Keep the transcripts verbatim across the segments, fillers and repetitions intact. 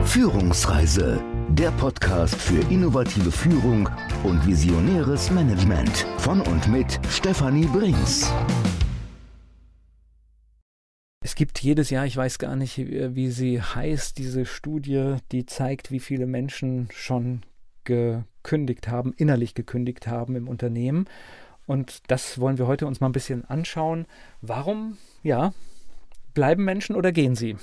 Führungsreise, der Podcast für innovative Führung und visionäres Management von und mit Stefanie Brings. Es gibt jedes Jahr, ich weiß gar nicht, wie sie heißt, diese Studie, die zeigt, wie viele Menschen schon gekündigt haben, innerlich gekündigt haben im Unternehmen. Und das wollen wir heute uns mal ein bisschen anschauen. Warum, ja, bleiben Menschen oder gehen sie?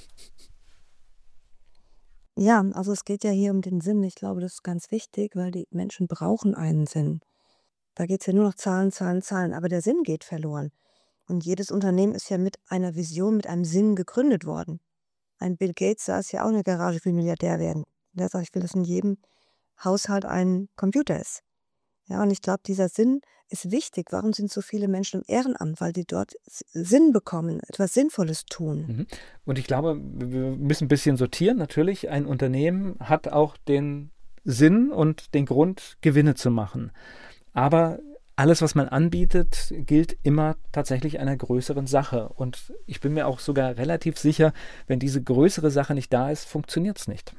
Ja, also es geht ja hier um den Sinn. Ich glaube, das ist ganz wichtig, weil die Menschen brauchen einen Sinn. Da geht es ja nur noch Zahlen, Zahlen, Zahlen, aber der Sinn geht verloren. Und jedes Unternehmen ist ja mit einer Vision, mit einem Sinn gegründet worden. Ein Bill Gates saß ja auch in der Garage, will Milliardär werden. Der sagt, ich will, dass in jedem Haushalt ein Computer ist. Ja, und ich glaube, dieser Sinn ist wichtig. Warum sind so viele Menschen im Ehrenamt? Weil die dort Sinn bekommen, etwas Sinnvolles tun. Mhm. Und ich glaube, wir müssen ein bisschen sortieren. Natürlich, ein Unternehmen hat auch den Sinn und den Grund, Gewinne zu machen. Aber alles, was man anbietet, gilt immer tatsächlich einer größeren Sache. Und ich bin mir auch sogar relativ sicher, wenn diese größere Sache nicht da ist, funktioniert es nicht.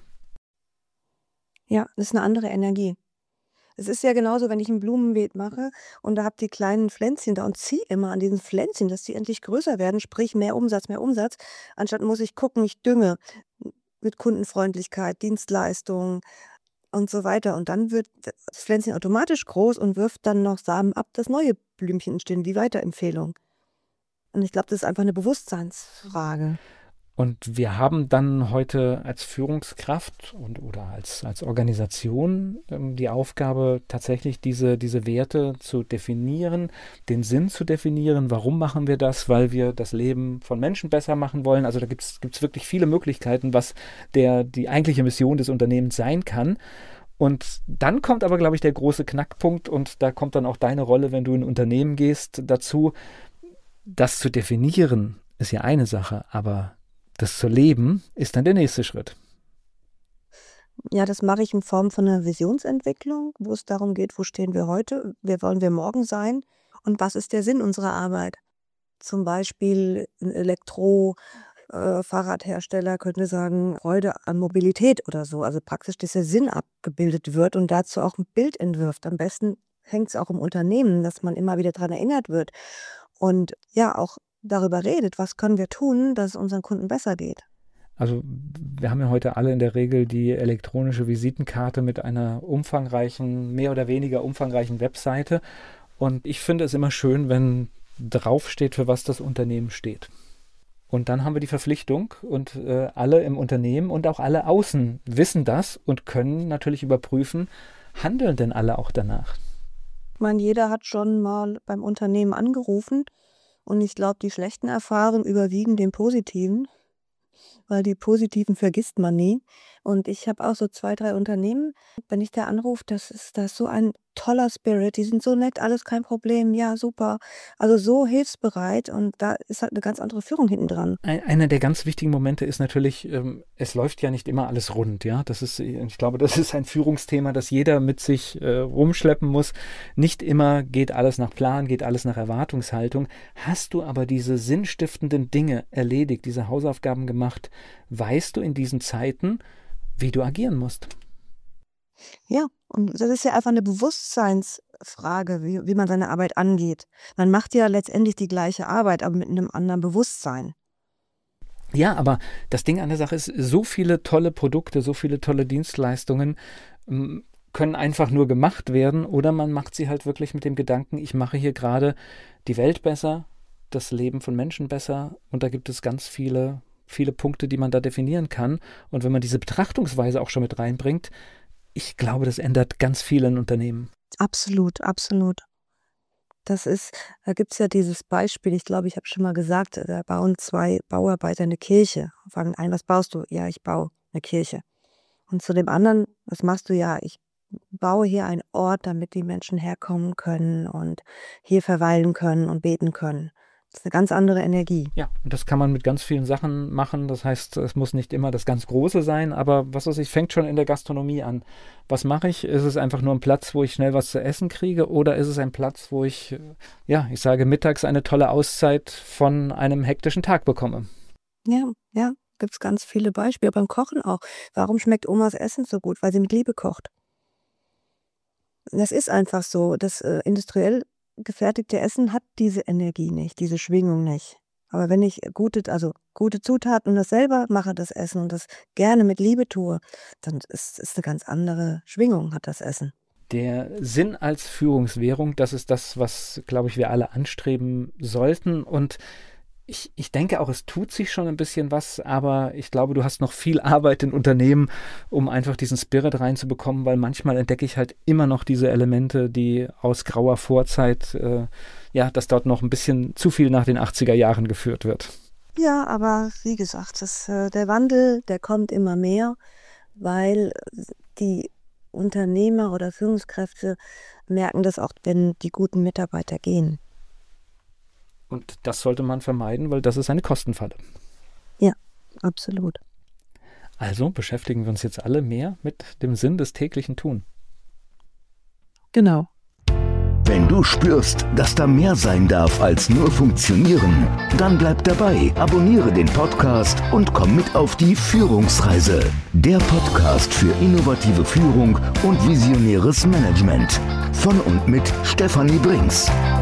Ja, das ist eine andere Energie. Es ist ja genauso, wenn ich ein Blumenbeet mache und da habe die kleinen Pflänzchen da und ziehe immer an diesen Pflänzchen, dass die endlich größer werden, sprich mehr Umsatz, mehr Umsatz. Anstatt muss ich gucken, ich dünge mit Kundenfreundlichkeit, Dienstleistung und so weiter. Und dann wird das Pflänzchen automatisch groß und wirft dann noch Samen ab, dass neue Blümchen entstehen, die Weiterempfehlung. Und ich glaube, das ist einfach eine Bewusstseinsfrage. Und wir haben dann heute als Führungskraft und oder als, als Organisation ähm, die Aufgabe, tatsächlich diese, diese Werte zu definieren, den Sinn zu definieren. Warum machen wir das? Weil wir das Leben von Menschen besser machen wollen. Also da gibt es wirklich viele Möglichkeiten, was der, die eigentliche Mission des Unternehmens sein kann. Und dann kommt aber, glaube ich, der große Knackpunkt und da kommt dann auch deine Rolle, wenn du in ein Unternehmen gehst, dazu. Das zu definieren ist ja eine Sache, aber das zu leben ist dann der nächste Schritt. Ja, das mache ich in Form von einer Visionsentwicklung, wo es darum geht, wo stehen wir heute, wer wollen wir morgen sein und was ist der Sinn unserer Arbeit. Zum Beispiel ein Elektro-Fahrradhersteller könnte sagen, Freude an Mobilität oder so. Also praktisch, dass der Sinn abgebildet wird und dazu auch ein Bild entwirft. Am besten hängt es auch im Unternehmen, dass man immer wieder daran erinnert wird und ja auch darüber redet, was können wir tun, dass es unseren Kunden besser geht. Also wir haben ja heute alle in der Regel die elektronische Visitenkarte mit einer umfangreichen, mehr oder weniger umfangreichen Webseite. Und ich finde es immer schön, wenn draufsteht, für was das Unternehmen steht. Und dann haben wir die Verpflichtung und äh, alle im Unternehmen und auch alle außen wissen das und können natürlich überprüfen, handeln denn alle auch danach? Ich meine, jeder hat schon mal beim Unternehmen angerufen. Und ich glaube, die schlechten Erfahrungen überwiegen den positiven, weil die positiven vergisst man nie. Und ich habe auch so zwei, drei Unternehmen, wenn ich da anrufe, das ist, das ist so ein toller Spirit, die sind so nett, alles kein Problem, ja, super. Also so hilfsbereit und da ist halt eine ganz andere Führung hinten dran. Ein, einer der ganz wichtigen Momente ist natürlich, ähm, es läuft ja nicht immer alles rund, ja. Das ist, ich glaube, das ist ein Führungsthema, das jeder mit sich äh, rumschleppen muss. Nicht immer geht alles nach Plan, geht alles nach Erwartungshaltung. Hast du aber diese sinnstiftenden Dinge erledigt, diese Hausaufgaben gemacht, weißt du in diesen Zeiten, wie du agieren musst. Ja, und das ist ja einfach eine Bewusstseinsfrage, wie, wie man seine Arbeit angeht. Man macht ja letztendlich die gleiche Arbeit, aber mit einem anderen Bewusstsein. Ja, aber das Ding an der Sache ist, so viele tolle Produkte, so viele tolle Dienstleistungen ähm, können einfach nur gemacht werden oder man macht sie halt wirklich mit dem Gedanken, ich mache hier gerade die Welt besser, das Leben von Menschen besser und da gibt es ganz viele viele Punkte, die man da definieren kann. Und wenn man diese Betrachtungsweise auch schon mit reinbringt, ich glaube, das ändert ganz viel in Unternehmen. Absolut, absolut. Das ist, da gibt es ja dieses Beispiel, ich glaube, ich habe schon mal gesagt, da bauen zwei Bauarbeiter eine Kirche. Fangen ein, was baust du? Ja, ich baue eine Kirche. Und zu dem anderen, was machst du? Ja, ich baue hier einen Ort, damit die Menschen herkommen können und hier verweilen können und beten können. Das ist eine ganz andere Energie. Ja, und das kann man mit ganz vielen Sachen machen. Das heißt, es muss nicht immer das ganz Große sein, aber was weiß ich, fängt schon in der Gastronomie an. Was mache ich? Ist es einfach nur ein Platz, wo ich schnell was zu essen kriege oder ist es ein Platz, wo ich, ja, ich sage mittags eine tolle Auszeit von einem hektischen Tag bekomme? Ja, ja, Gibt es ganz viele Beispiele, beim Kochen auch. Warum schmeckt Omas Essen so gut? Weil sie mit Liebe kocht. Das ist einfach so. Das äh, industriell gefertigte Essen hat diese Energie nicht, diese Schwingung nicht. Aber wenn ich gute, also gute Zutaten und das selber mache, das Essen, und das gerne mit Liebe tue, dann ist es eine ganz andere Schwingung, hat das Essen. Der Sinn als Führungswährung, das ist das, was, glaube ich, wir alle anstreben sollten. Und ich, ich denke auch, es tut sich schon ein bisschen was, aber ich glaube, du hast noch viel Arbeit in Unternehmen, um einfach diesen Spirit reinzubekommen, weil manchmal entdecke ich halt immer noch diese Elemente, die aus grauer Vorzeit, äh, ja, dass dort noch ein bisschen zu viel nach den achtziger Jahren geführt wird. Ja, aber wie gesagt, das, äh, der Wandel, der kommt immer mehr, weil die Unternehmer oder Führungskräfte merken das auch, wenn die guten Mitarbeiter gehen. Und das sollte man vermeiden, weil das ist eine Kostenfalle. Ja, absolut. Also beschäftigen wir uns jetzt alle mehr mit dem Sinn des täglichen Tun. Genau. Wenn du spürst, dass da mehr sein darf als nur funktionieren, dann bleib dabei, abonniere den Podcast und komm mit auf die Führungsreise. Der Podcast für innovative Führung und visionäres Management. Von und mit Stefanie Brings.